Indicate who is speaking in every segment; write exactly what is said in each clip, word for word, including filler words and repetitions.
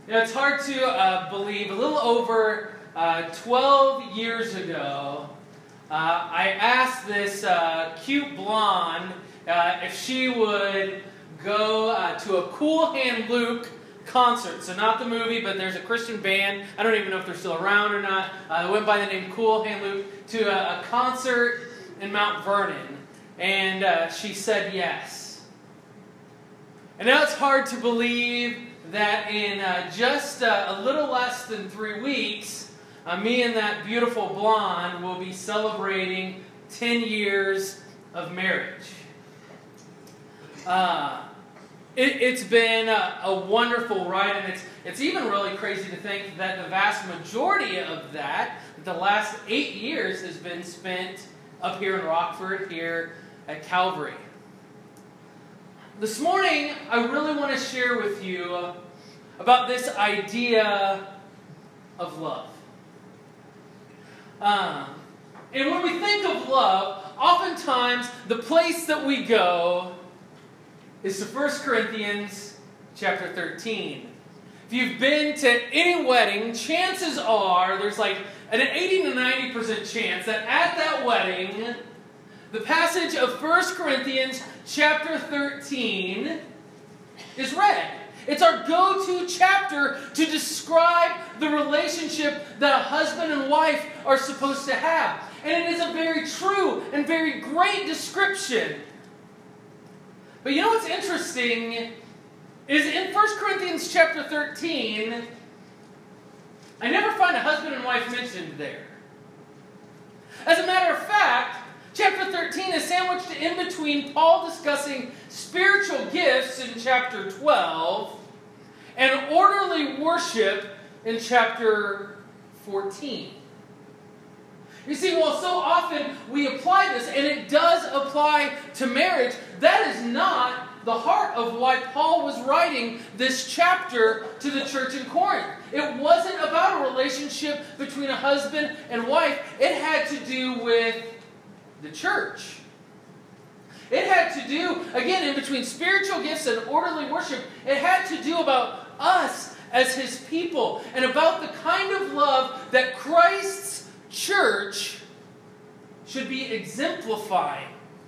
Speaker 1: You know, it's hard to uh, believe. A little over uh, twelve years ago, uh, I asked this uh, cute blonde uh, if she would go uh, to a Cool Hand Luke concert. So not the movie, but there's a Christian band. I don't even know if they're still around or not. Uh, they went by the name Cool Hand Luke to a, a concert in Mount Vernon. And uh, she said yes. And now it's hard to believe that in uh, just uh, a little less than three weeks, uh, me and that beautiful blonde will be celebrating ten years of marriage. Uh, it, it's been a, a wonderful ride, and it's, it's even really crazy to think that the vast majority of that, the last eight years, has been spent up here in Rockford, here at Calvary. This morning, I really want to share with you about this idea of love. Um, and when we think of love, oftentimes the place that we go is to First Corinthians chapter thirteen. If you've been to any wedding, chances are there's like an eighty to ninety percent chance that at that wedding, the passage of First Corinthians chapter thirteen is read. It's our go-to chapter to describe the relationship that a husband and wife are supposed to have. And it is a very true and very great description. But you know what's interesting is in First Corinthians chapter thirteen, I never find a husband and wife mentioned there. As a matter of fact, chapter thirteen is sandwiched in between Paul discussing spiritual gifts in chapter twelve and orderly worship in chapter fourteen. You see, while so often we apply this, and it does apply to marriage, that is not the heart of why Paul was writing this chapter to the church in Corinth. It wasn't about a relationship between a husband and wife. It had to do with the church. It had to do, again, in between spiritual gifts and orderly worship, it had to do about us as His people and about the kind of love that Christ's church should be exemplifying.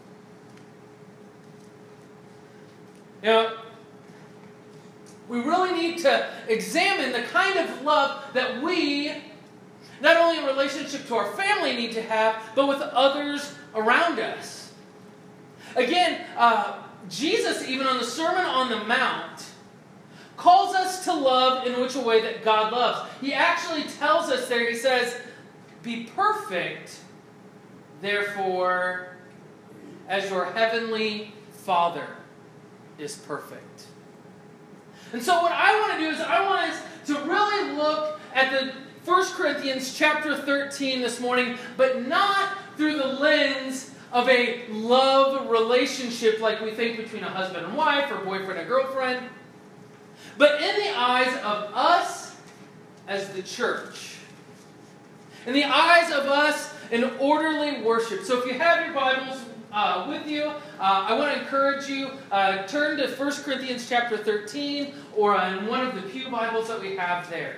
Speaker 1: You know, we really need to examine the kind of love that we, not only in relationship to our family, need to have, but with others around us. Again, uh, Jesus, even on the Sermon on the Mount, calls us to love in which a way that God loves. He actually tells us there, he says, "Be perfect, therefore, as your heavenly Father is perfect." And so what I want to do is I want us to really look at the First Corinthians chapter thirteen this morning, but not through the lens of a love relationship like we think between a husband and wife or boyfriend and girlfriend, but in the eyes of us as the church. In the eyes of us in orderly worship. So if you have your Bibles uh, with you, uh, I want to encourage you, uh, turn to First Corinthians chapter thirteen or in one of the pew Bibles that we have there.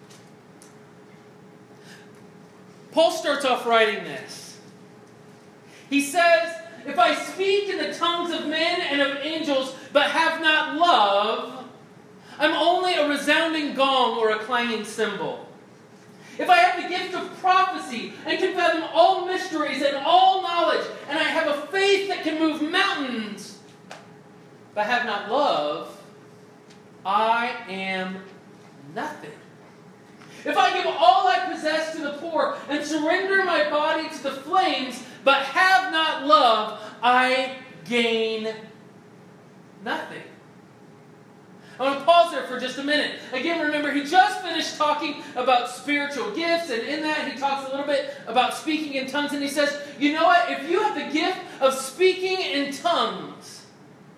Speaker 1: Paul starts off writing this. He says, "If I speak in the tongues of men and of angels, but have not love, I'm only a resounding gong or a clanging cymbal. If I have the gift of prophecy and can fathom all mysteries and all knowledge, and I have a faith that can move mountains, but have not love, I am nothing. If I give all I possess to the poor and surrender my body to the flames, but have not love, I gain nothing." I want to pause there for just a minute. Again, remember, he just finished talking about spiritual gifts, and in that he talks a little bit about speaking in tongues, and he says, you know what? If you have the gift of speaking in tongues,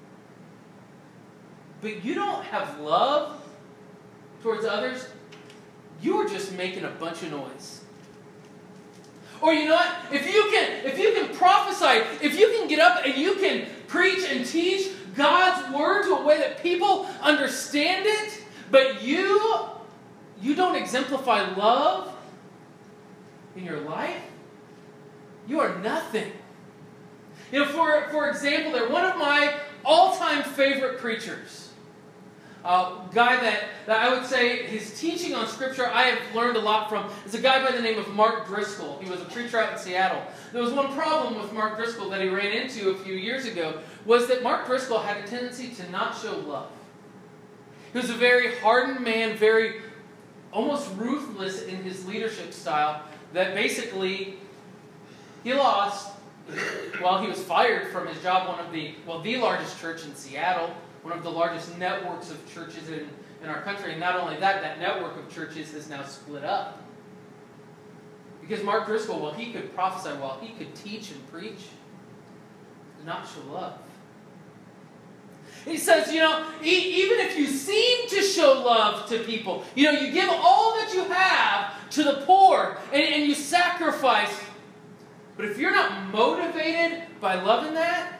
Speaker 1: but you don't have love towards others, you are just making a bunch of noise. Or you know what? If you can, if you can prophesy, if you can get up and you can preach and teach God's word to a way that people understand it, but you, you don't exemplify love in your life, you are nothing. You know, for, for example, they're one of my all-time favorite preachers. A uh, guy that, that I would say his teaching on Scripture I have learned a lot from is a guy by the name of Mark Driscoll. He was a preacher out in Seattle. There was one problem with Mark Driscoll that he ran into a few years ago, was that Mark Driscoll had a tendency to not show love. He was a very hardened man, very almost ruthless in his leadership style, that basically he lost, while he was fired from his job, one of the, well, the largest church in Seattle, one of the largest networks of churches in, in our country. And not only that, that network of churches has now split up. Because Mark Driscoll, while he could prophesy, while he could teach and preach, did not show love. He says, you know, e- even if you seem to show love to people, you know, you give all that you have to the poor, and, and you sacrifice. But if you're not motivated by loving that,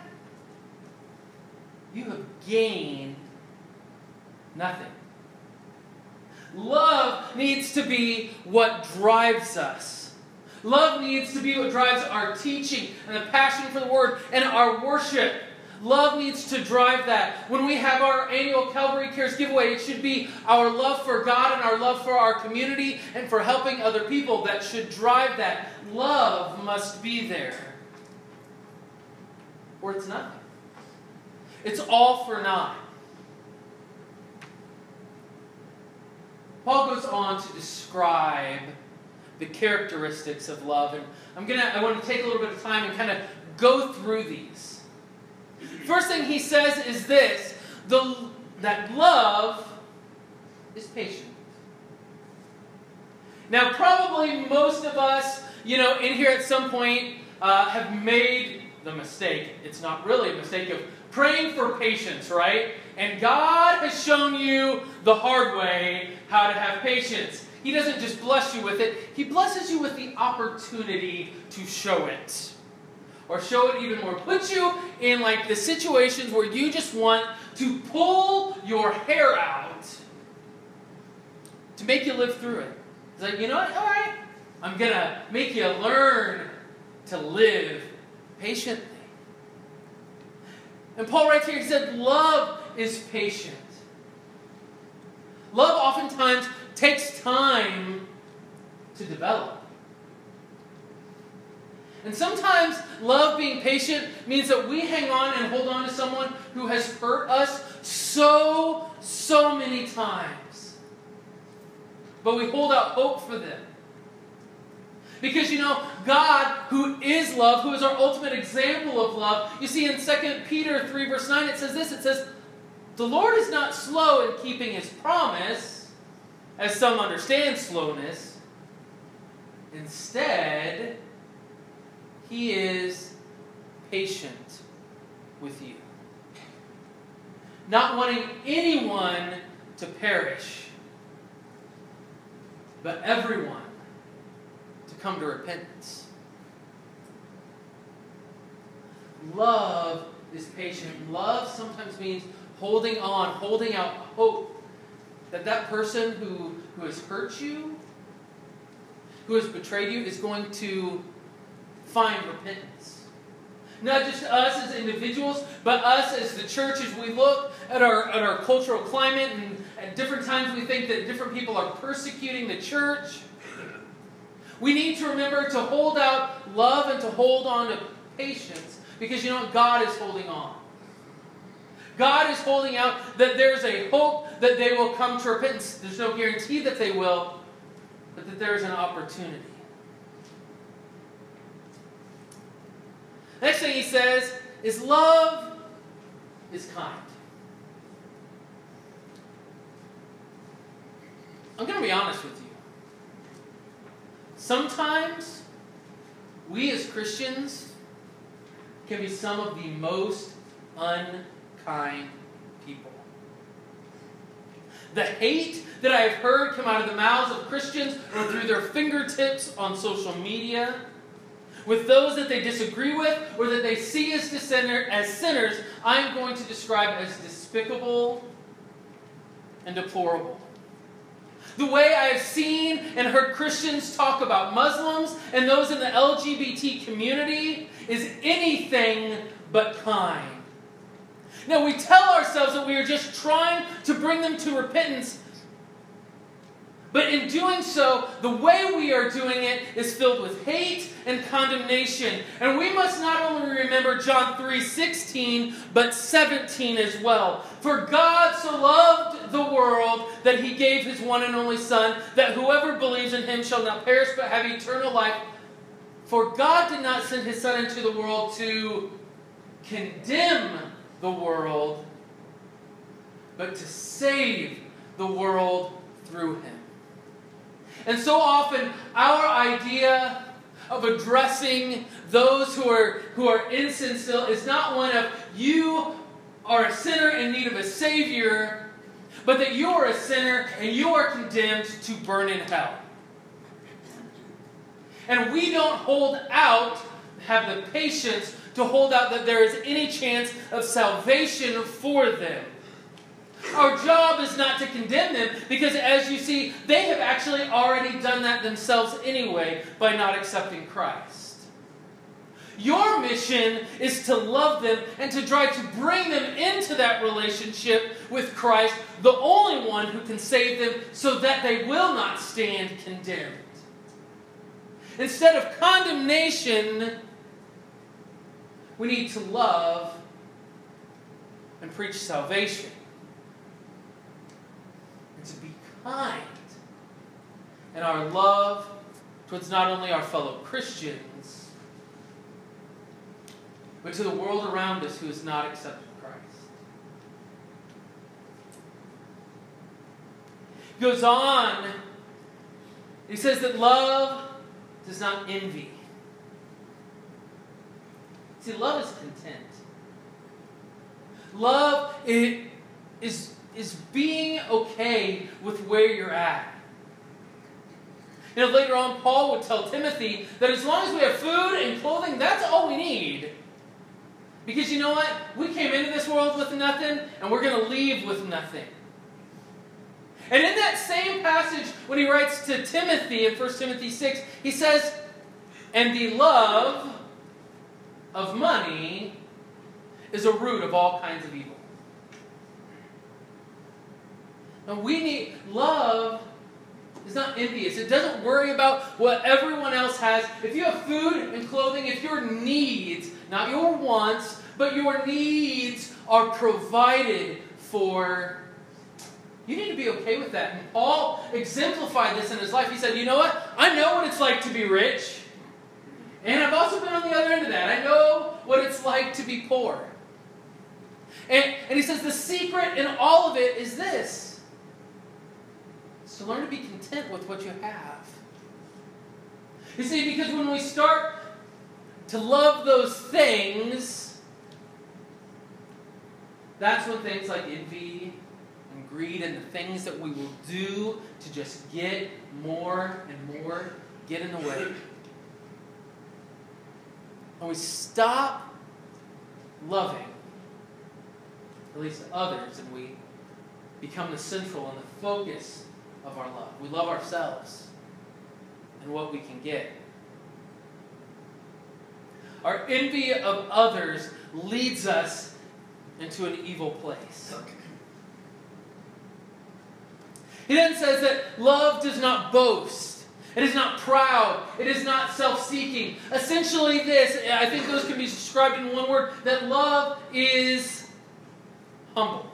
Speaker 1: you have gained nothing. Love needs to be what drives us. Love needs to be what drives our teaching and the passion for the Word and our worship. Love needs to drive that. When we have our annual Calvary Cares giveaway, it should be our love for God and our love for our community and for helping other people that should drive that. Love must be there, or it's nothing. It's all for naught. Paul goes on to describe the characteristics of love, and I'm gonna I want to take a little bit of time and kind of go through these. First thing he says is this, the, that love is patient. Now, probably most of us, you know, in here at some point uh, have made the mistake, it's not really a mistake, of praying for patience, right? And God has shown you the hard way how to have patience. He doesn't just bless you with it, He blesses you with the opportunity to show it. Or show it even more. Put you in like the situations where you just want to pull your hair out to make you live through it. It's like, you know what? All right. I'm going to make you learn to live patiently. And Paul writes here, he said, love is patient. Love oftentimes takes time to develop. And sometimes love being patient means that we hang on and hold on to someone who has hurt us so, so many times. But we hold out hope for them. Because, you know, God, who is love, who is our ultimate example of love, you see in Second Peter three verse nine, it says this, it says, the Lord is not slow in keeping His promise, as some understand slowness. Instead, He is patient with you, not wanting anyone to perish, but everyone to come to repentance. Love is patient. Love sometimes means holding on, holding out hope that that person who, who has hurt you, who has betrayed you, is going to find repentance. Not just us as individuals, but us as the church, as we look at our, at our cultural climate, and at different times we think that different people are persecuting the church. We need to remember to hold out love and to hold on to patience, because you know what? God is holding on. God is holding out that there's a hope that they will come to repentance. There's no guarantee that they will, but that there is an opportunity. Next thing he says is love is kind. I'm going to be honest with you. Sometimes we as Christians can be some of the most unkind people. The hate that I have heard come out of the mouths of Christians or through their fingertips on social media, with those that they disagree with or that they see as, sinner, as sinners, I'm going to describe as despicable and deplorable. The way I have seen and heard Christians talk about Muslims and those in the L G B T community is anything but kind. Now, we tell ourselves that we are just trying to bring them to repentance, but in doing so, the way we are doing it is filled with hate and condemnation. And we must not only remember John three sixteen, but seventeen as well. For God so loved the world that he gave his one and only Son, that whoever believes in him shall not perish but have eternal life. For God did not send his Son into the world to condemn the world, but to save the world through him. And so often, our idea of addressing those who are, who are in sin still is not one of, you are a sinner in need of a Savior, but that you are a sinner and you are condemned to burn in hell. And we don't hold out, have the patience to hold out that there is any chance of salvation for them. Our job is not to condemn them, because as you see, they have actually already done that themselves anyway by not accepting Christ. Your mission is to love them and to try to bring them into that relationship with Christ, the only one who can save them, so that they will not stand condemned. Instead of condemnation, we need to love and preach salvation. And to be kind in our love towards not only our fellow Christians, but to the world around us who has not accepted Christ. He goes on, he says that love does not envy. See, love is content. Love is, is, is being okay with where you're at. You know, later on, Paul would tell Timothy that as long as we have food and clothing, that's all we need. Because you know what? We came into this world with nothing, and we're going to leave with nothing. And in that same passage, when he writes to Timothy in First Timothy six, he says, and the love of money is a root of all kinds of evil. Now we need, love is not envious. It doesn't worry about what everyone else has. If you have food and clothing, if your needs, not your wants, but your needs are provided for, you need to be okay with that. And Paul exemplified this in his life. He said, you know what? I know what it's like to be rich. And I've also been on the other end of that. I know what it's like to be poor. And, and he says the secret in all of it is this. It's to learn to be content with what you have. You see, because when we start to love those things, that's when things like envy and greed and the things that we will do to just get more and more get in the way. And we stop loving, at least others, and we become the central and the focus of our love. We love ourselves and what we can get. Our envy of others leads us into an evil place. He then says that love does not boast. It is not proud. It is not self-seeking. Essentially this, I think those can be described in one word, that love is humble.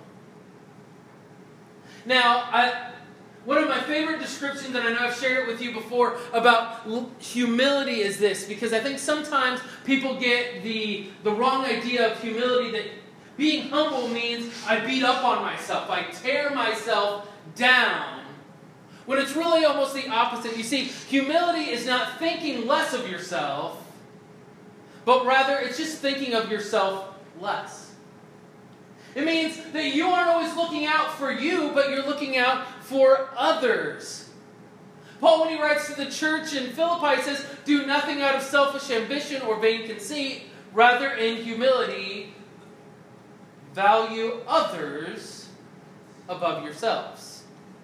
Speaker 1: Now, I, one of my favorite descriptions, and I know I've shared it with you before, about humility is this, because I think sometimes people get the, the wrong idea of humility, that being humble means I beat up on myself. I tear myself down. When it's really almost the opposite. You see, humility is not thinking less of yourself, but rather it's just thinking of yourself less. It means that you aren't always looking out for you, but you're looking out for others. Paul, when he writes to the church in Philippi, says, do nothing out of selfish ambition or vain conceit, rather in humility, value others above yourselves.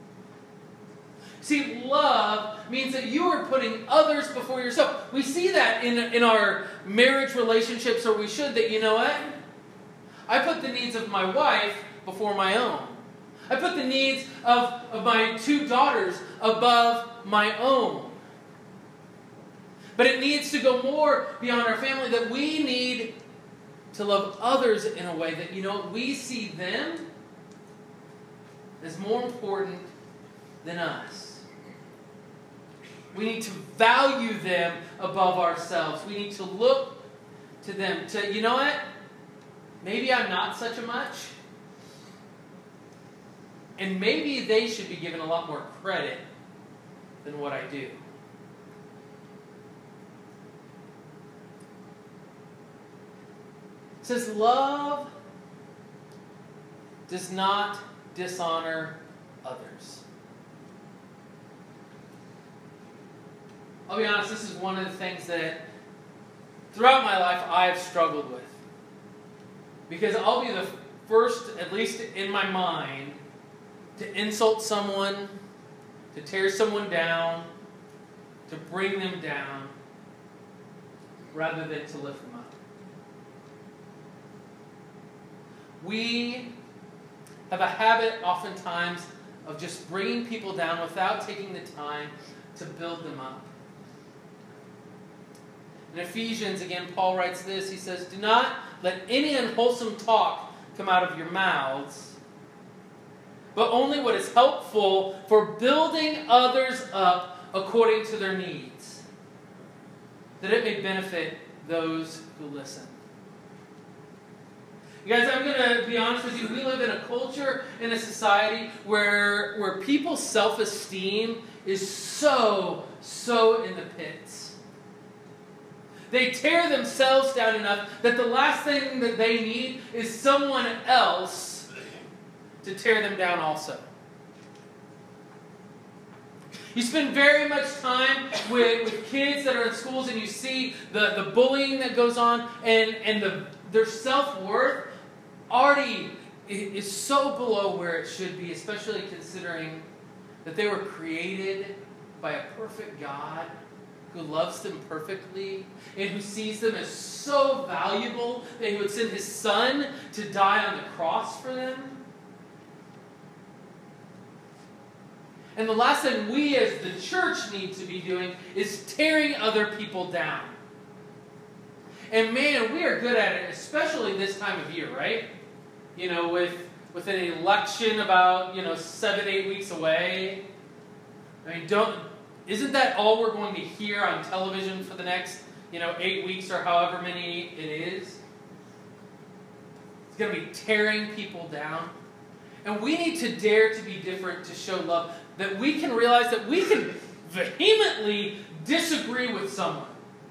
Speaker 1: See, love means that you are putting others before yourself. We see that in, in our marriage relationships, or we should, that, you know what? I put the needs of my wife before my own. I put the needs of, of my two daughters above my own. But it needs to go more beyond our family, that we need to love others in a way that, you know, we see them as more important than us. We need to value them above ourselves. We need to look to them to, you know what? Maybe I'm not such a much. And maybe they should be given a lot more credit than what I do. It says, love does not dishonor others. I'll be honest, this is one of the things that throughout my life I have struggled with. Because I'll be the first, at least in my mind, to insult someone, to tear someone down, to bring them down, rather than to lift them up. We have a habit oftentimes of just bringing people down without taking the time to build them up. In Ephesians, again, Paul writes this. He says, do not let any unwholesome talk come out of your mouths, but only what is helpful for building others up according to their needs, that it may benefit those who listen. You guys, I'm going to be honest with you. We live in a culture, in a society where, where people's self-esteem is so, so in the pits. They tear themselves down enough that the last thing that they need is someone else to tear them down also. You spend very much time with, with kids that are in schools, and you see the, the bullying that goes on, and, and the, their self-worth already is so below where it should be, especially considering that they were created by a perfect God who loves them perfectly and who sees them as so valuable that He would send His Son to die on the cross for them. And the last thing we as the church need to be doing is tearing other people down. And man, we are good at it, especially this time of year, right? You know, with, with an election about, you know, seven, eight weeks away. I mean, don't... Isn't that all we're going to hear on television for the next, you know, eight weeks or however many it is? It's going to be tearing people down. And we need to dare to be different to show love. That we can realize that we can vehemently disagree with someone.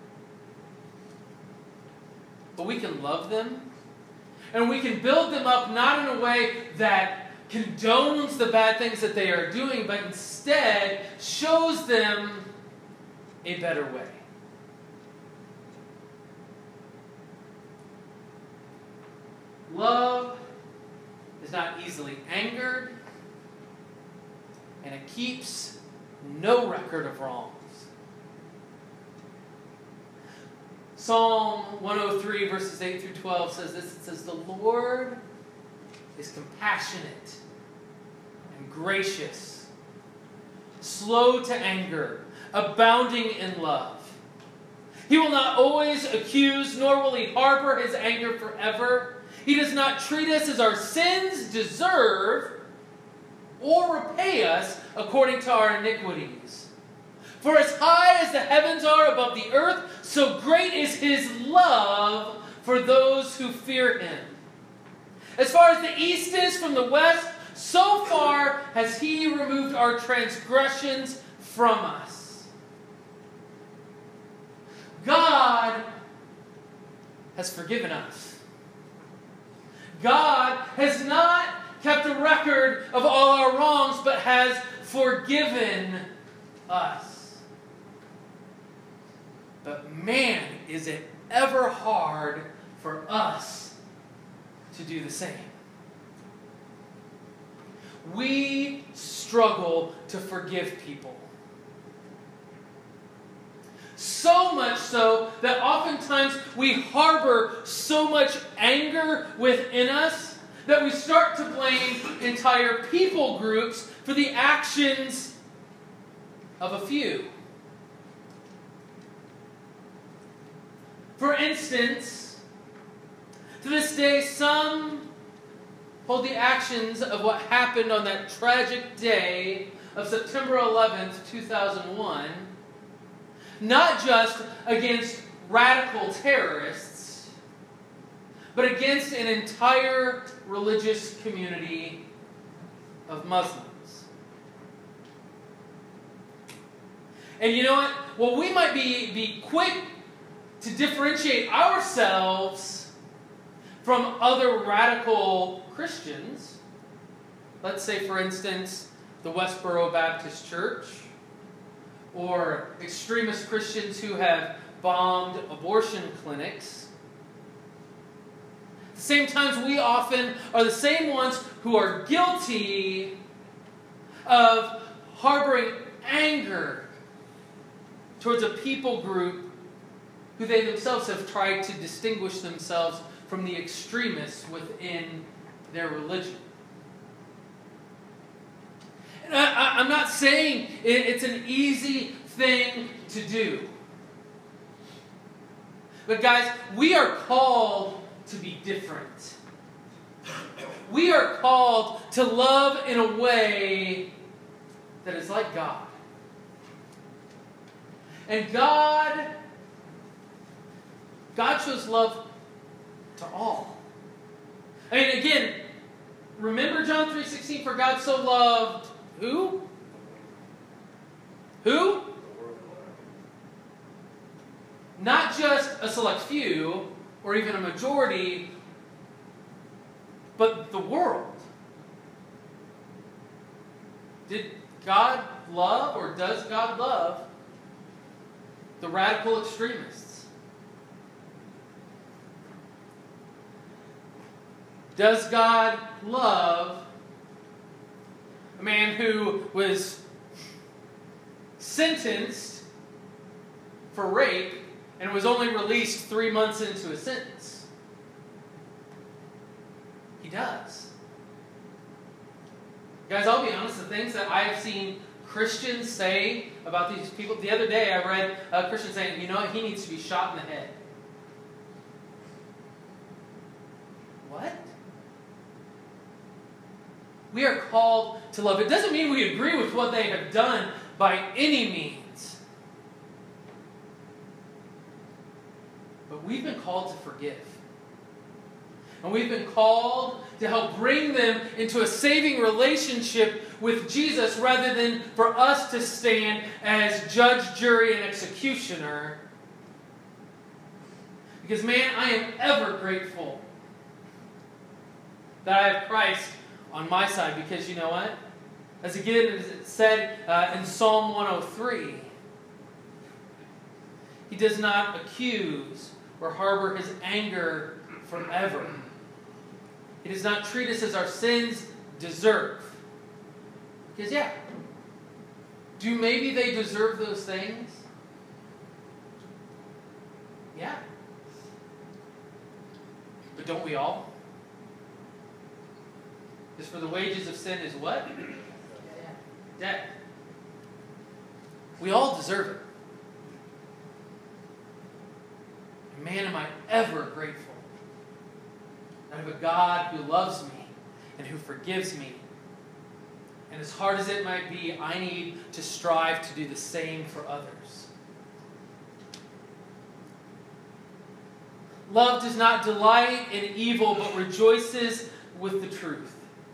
Speaker 1: But we can love them. And we can build them up not in a way that condones the bad things that they are doing, but instead shows them a better way. Love is not easily angered, and it keeps no record of wrongs. Psalm one oh three, verses eight through twelve says this. It says, the Lord is compassionate and gracious, slow to anger, abounding in love. He will not always accuse, nor will He harbor His anger forever. He does not treat us as our sins deserve, or repay us according to our iniquities. For as high as the heavens are above the earth, so great is His love for those who fear Him. As far as the east is from the west, so far has He removed our transgressions from us. God has forgiven us. God has not kept a record of all our wrongs, but has forgiven us. But man, is it ever hard for us to do the same. we struggle to forgive people. So much so that oftentimes we harbor so much anger within us that we start to blame entire people groups for the actions of a few. For instance, to this day, some hold the actions of what happened on that tragic day of September eleventh, two thousand one, not just against radical terrorists, but against an entire religious community of Muslims. And you know what? Well, we might be, be quick to differentiate ourselves from other radical Christians. Let's say, for instance, the Westboro Baptist Church, or extremist Christians who have bombed abortion clinics. At the same time, we often are the same ones who are guilty of harboring anger towards a people group who they themselves have tried to distinguish themselves from the extremists within their religion. And I, I'm not saying it's an easy thing to do. But guys, we are called to be different. We are called to love in a way that is like God. And God, God shows love to all. I mean, again, remember John three sixteen, for God so loved who? Who? Not just a select few, or even a majority, but the world. Did God love, or does God love, the radical extremists? Does God love a man who was sentenced for rape and was only released three months into a sentence? He does. Guys, I'll be honest, the things that I've seen Christians say about these people. The other day I read a Christian saying, you know what, he needs to be shot in the head. What? We are called to love. It doesn't mean we agree with what they have done by any means. But we've been called to forgive. And we've been called to help bring them into a saving relationship with Jesus rather than for us to stand as judge, jury, and executioner. Because, man, I am ever grateful that I have Christ on my side, because you know what? As again as it said uh, in Psalm one oh three, He does not accuse or harbor His anger forever. He does not treat us as our sins deserve. Because yeah, do maybe they deserve those things? Yeah. But don't we all? Because for the wages of sin is what? Death. We all deserve it. And man, am I ever grateful that I have a God who loves me and who forgives me. And as hard as it might be, I need to strive to do the same for others. Love does not delight in evil, but rejoices with the truth.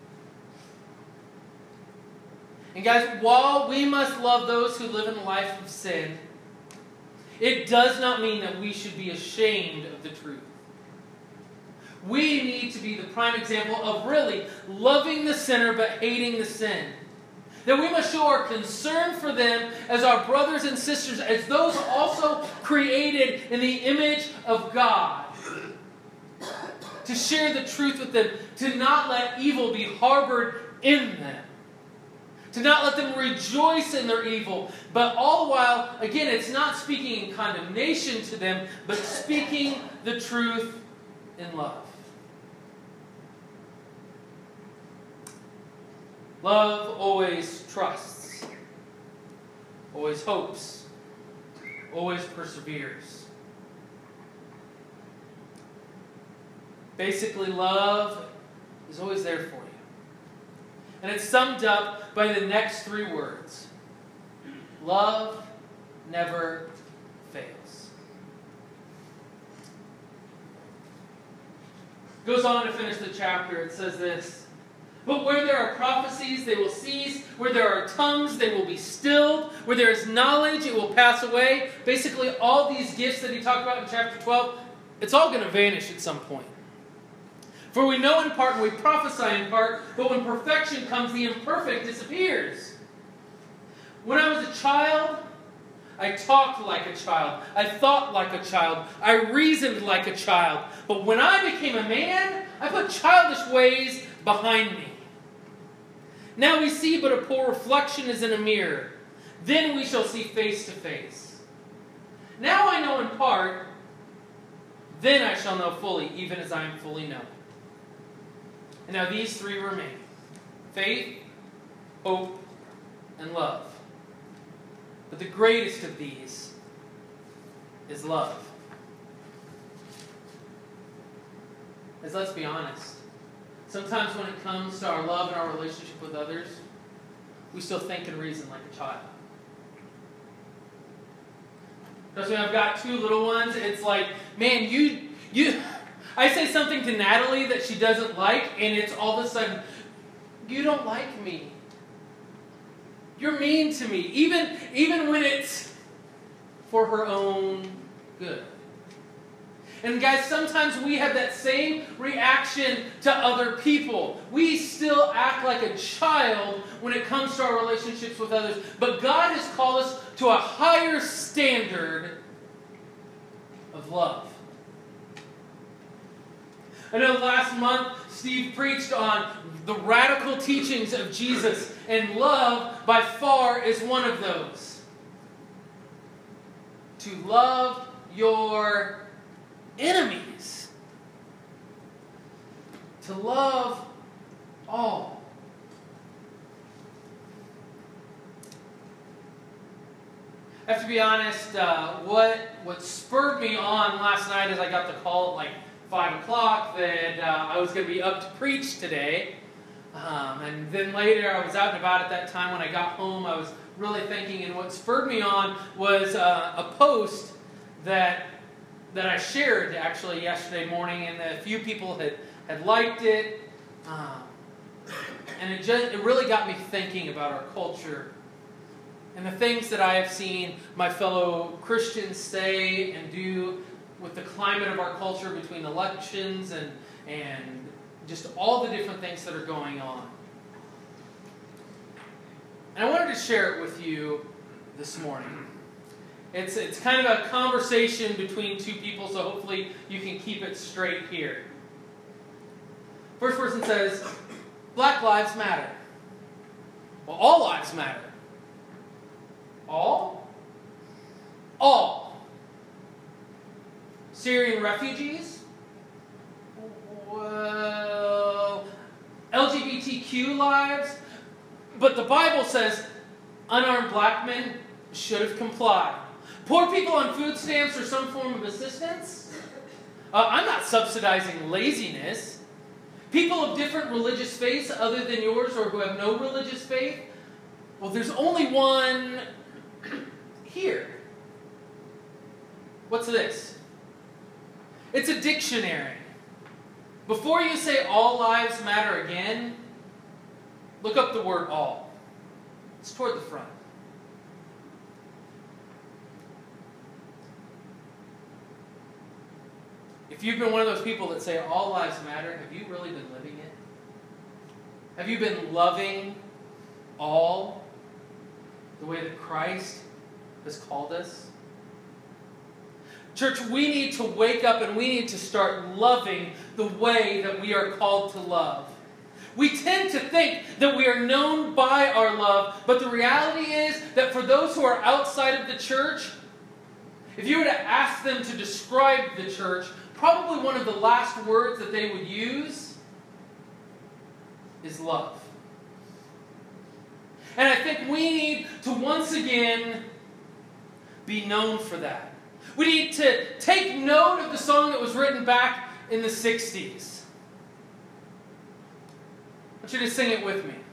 Speaker 1: And guys, while we must love those who live in a life of sin, it does not mean that we should be ashamed of the truth. We need to be the prime example of really loving the sinner but hating the sin. That we must show our concern for them as our brothers and sisters, as those also created in the image of God. To share the truth with them, to not let evil be harbored in them. To not let them rejoice in their evil, but all the while, again, it's not speaking in condemnation to them, but speaking the truth in love. Love always trusts, always hopes, always perseveres. Basically, love is always there for you. And it's summed up by the next three words. Love never fails. Goes on to finish the chapter. It says this. But where there are prophecies, they will cease. Where there are tongues, they will be stilled. Where there is knowledge, it will pass away. Basically, all these gifts that he talked about in chapter twelve, it's all going to vanish at some point. For we know in part and we prophesy in part, but when perfection comes, the imperfect disappears. When I was a child, I talked like a child. I thought like a child. I reasoned like a child. But when I became a man, I put childish ways behind me. Now we see but a poor reflection as in a mirror. Then we shall see face to face. Now I know in part, then I shall know fully, even as I am fully known. And now these three remain. Faith, hope, and love. But the greatest of these is love. As let's be honest, sometimes when it comes to our love and our relationship with others, we still think and reason like a child. Trust me, I've got two little ones. It's like, man, you... you I say something to Natalie that she doesn't like, and it's all of a sudden, you don't like me. You're mean to me. Even, even when it's for her own good. And guys, sometimes we have that same reaction to other people. We still act like a child when it comes to our relationships with others. But God has called us to a higher standard of love. I know last month Steve preached on the radical teachings of Jesus, and love by far is one of those. To love your enemies. To love all. I have to be honest, uh, what, what spurred me on last night as I got the call at like five o'clock that uh, I was going to be up to preach today. Um, and then later I was out and about at that time. When I got home, I was really thinking, and what spurred me on was uh, a post that that I shared actually yesterday morning, and a few people had, had liked it. Um, and it just it really got me thinking about our culture and the things that I have seen my fellow Christians say and do with the climate of our culture between elections and, and just all the different things that are going on. And I wanted to share it with you this morning. It's, it's kind of a conversation between two people, so hopefully you can keep it straight here. First person says, Black lives matter. Well, all lives matter. All? All. Syrian refugees? Well, L G B T Q lives? But the Bible says unarmed black men should have complied. Poor people on food stamps or some form of assistance? Uh, I'm not subsidizing laziness. People of different religious faiths other than yours or who have no religious faith? Well, there's only one here. What's this? It's a dictionary. Before you say all lives matter again, look up the word all. It's toward the front. If you've been one of those people that say all lives matter, have you really been living it? Have you been loving all the way that Christ has called us? Church, we need to wake up and we need to start loving the way that we are called to love. We tend to think that we are known by our love, but the reality is that for those who are outside of the church, if you were to ask them to describe the church, probably one of the last words that they would use is love. And I think we need to once again be known for that. We need to take note of the song that was written back in the sixties. I want you to sing it with me.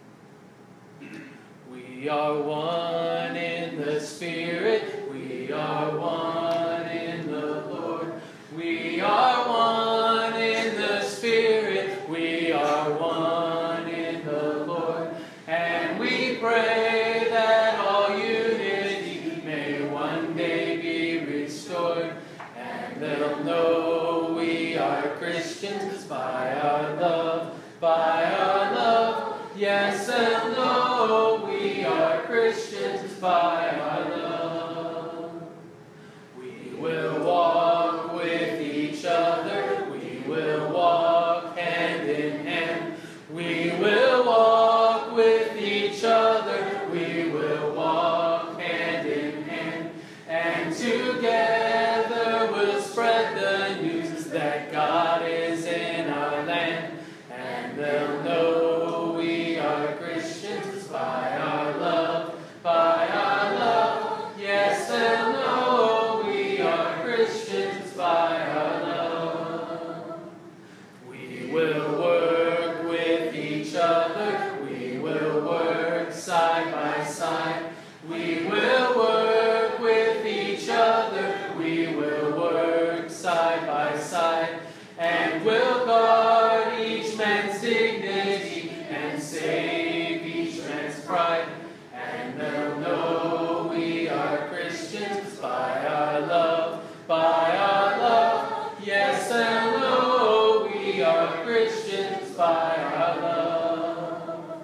Speaker 1: We are one in the Spirit. We are one in the Lord. We are one in the Spirit. We are one in the Lord. And we pray that all unity may one day be restored. And they'll know we are Christians by our love, by our love. Yes, and know we are Christians by our love. We will walk with each other. We will walk hand in hand. We will walk with each other. We will walk hand in hand. And together we'll spread the news that God is in our land. And they'll know we are Christians by our love, by our love. Yes, they'll know we are Christians by our love. We will work with each other. We will work side by side. We will work with each other. We will work side by side. And we'll guard each man's dignity and save each man's pride. And they'll know we are Christians by our love, by our love. Yes, they'll know we are Christians by our love.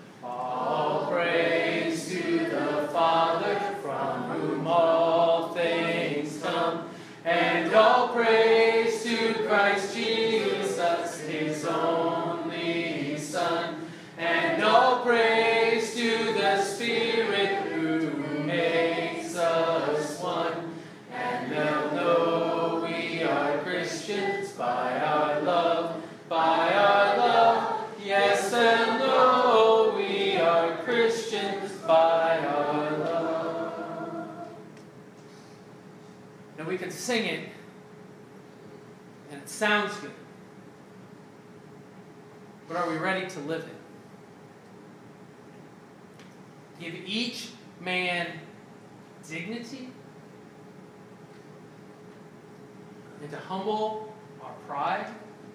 Speaker 1: All praise to the Father, from whom all things come, and all praise to Christ Jesus, his only Son, and all praise to the Spirit who makes us one. And they'll know we are Christians by our love, by our love. Yes, they'll know we are Christians by our love. Now we can sing it, and it sounds good. But are we ready to live it? Give each man dignity, and to humble our pride.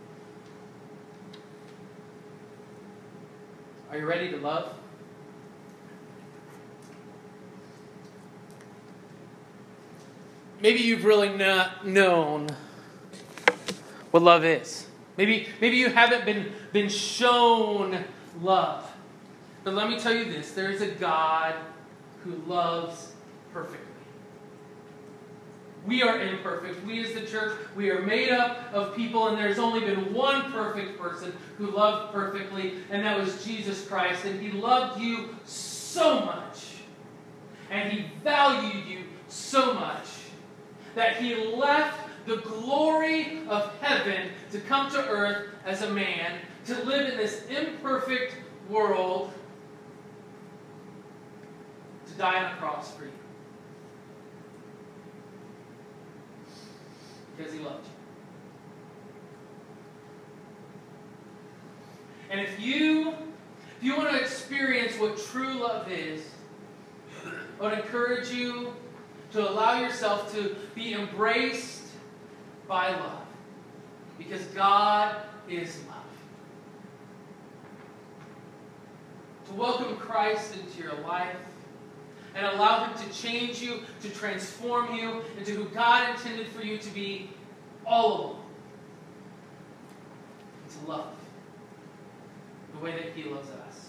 Speaker 1: Are you ready to love? Maybe you've really not known what love is. Maybe, maybe you haven't been, been shown love. But let me tell you this, there is a God who loves perfectly. We are imperfect. We as the church, we are made up of people, and there's only been one perfect person who loved perfectly, and that was Jesus Christ. And he loved you so much, and he valued you so much, that he left the glory of heaven to come to earth as a man, to live in this imperfect world, to die on a cross for you. Because he loved you. And if you, if you want to experience what true love is, I would encourage you to allow yourself to be embraced by love. Because God is love. To welcome Christ into your life and allow him to change you, to transform you into who God intended for you to be all along. To love the way that he loves us.